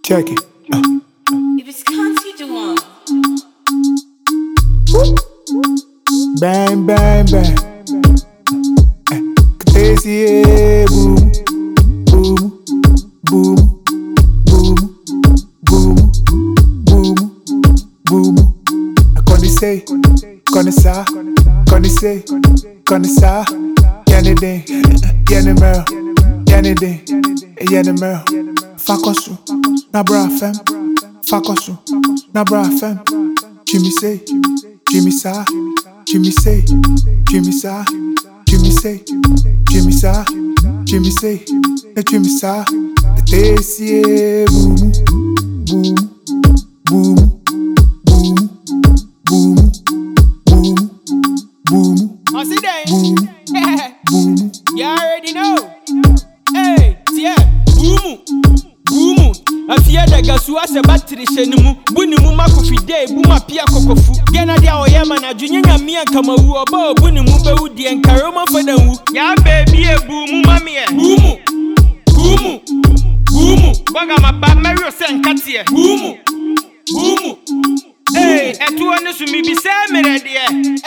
Check it. If it's country, do one. Bang, bang, bang. Crazy, boom, boom, boom, boom, boom, boom, boom. Say, connoisseur, connaissez, connaisseur. Yanedin, Yanemel, Yanedin, Yanemel. Fakosu, Nabra fem, Fakosu, Nabra fem. Jimmy say, Jimmy sa, Jimmy say, Jimmy sa, Jimmy say, Jimmy sa, Jimmy say, Jimmy sa. The Desi, boom, boom, boom, boom. Boom, boom, boom. I see that. Boom, boom. You already know. Hey, yeah. Boom, boom. I fear the gasua se battery shenimu. Bunimu makufide, buma pia kokofu. Gena dia oyama na junyenya miya kama wu. Oba bunimu be udi enkaroma fada wu. Ya baby e boom, mami e. Boom, boom, boom. Baga maba Mario sen katie. Boom, boom. Hey, etu onu sumi bi se emeredie.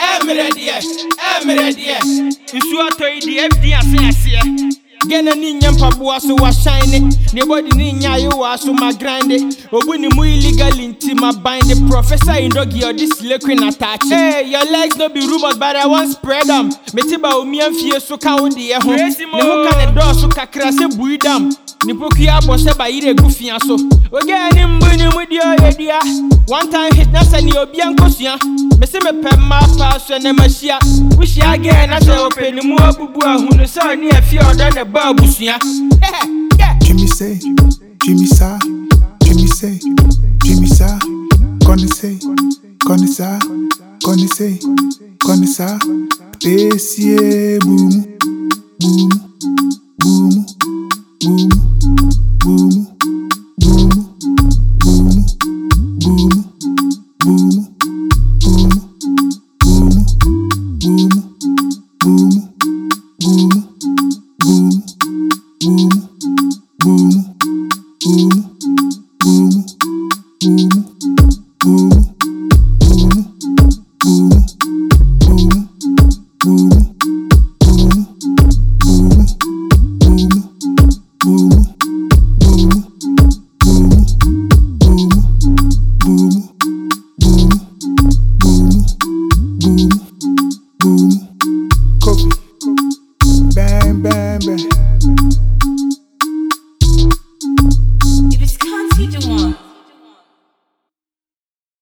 Nsu atoi di FD ase. Gena ni nyampa bua so wa shine. Nobody ni nya yo wa so ma grind. Obu ni mu illegal inti ma bind. Professor Indogi or this liquid attach. Hey, your legs no be rumors but I want spread them. Metiba o mi amfie so ka wo de ho. Ne ho ka ne do so kakra se buidam. Nipoku ya bo se ba ire gufia so. Oge ani mbuni mu di oyedia. One time hit na sani obi ankosua. Me se me pem ma pa so ne machia. Wish ya again na se open mu abubu ahunu so ni afi odo ne ba abusua. Jimmy say, Jimmy sa, Jimmy say, Jimmy sa. Connaissez, connaisseur, connaissez, connaisseur. Desi, boom, boom, boom, boom.